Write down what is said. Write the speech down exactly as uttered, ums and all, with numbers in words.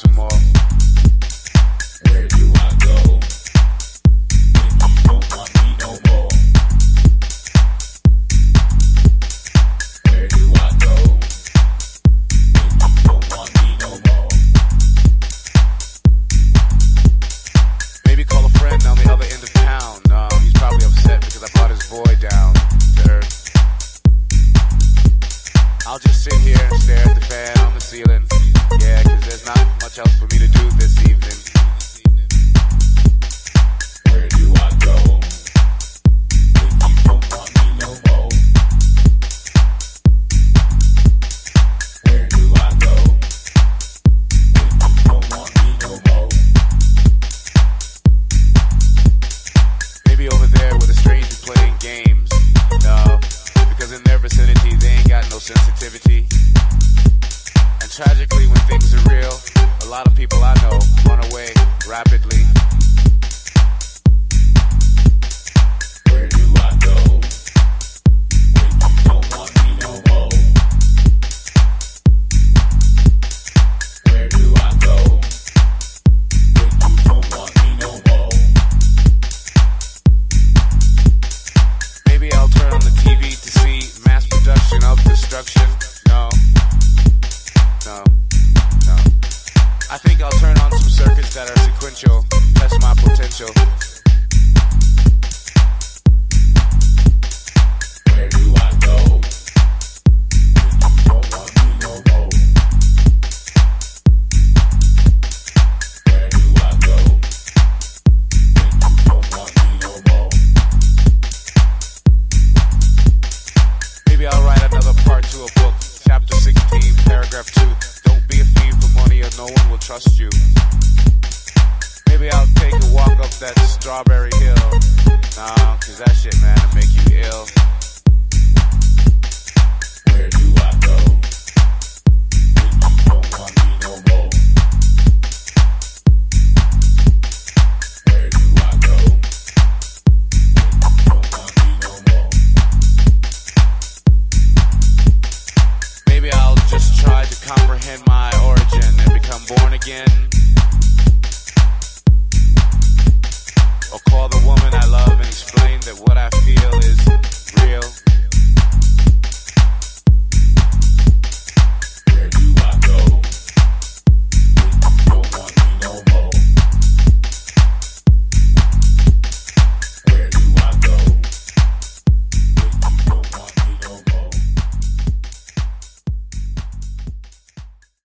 some more. Where do I go when you don't want me no more? Where do I go when you don't want me no more? Maybe call a friend on the other end of town. No, he's probably upset because I brought his boy down to earth. I'll just sit here and stare at the fan on the ceiling. Yeah, cause there's not much else for me to do this evening. Where do I go when you don't want me no more? Where do I go when you don't want me no more? Maybe over there with a stranger playing games. No, because in their vicinity they ain't got no sensitivity. And tragically, when things are real, a lot of people I know run away rapidly. Where do I go when you don't want me no more? Where do I go when you don't want me no more? Maybe I'll turn on the T V to see mass production of destruction. No, no, no. I think I'll turn on some circuits that are sequential, test my potential. Where do I go when you don't want me no more? Where do I go when you don't want me no more? Maybe I'll write another part to a book, chapter sixteen, paragraph two. Don't be a fiend for money or no one will trust you. Maybe I'll take a walk up that strawberry hill. Nah, cause that shit, man, will make you ill. Where do I go when you don't want me no more? Where do I go when you don't want me no more? Maybe I'll just try to comprehend my origin and become born again. Or call the woman I love and explain that what I feel is real.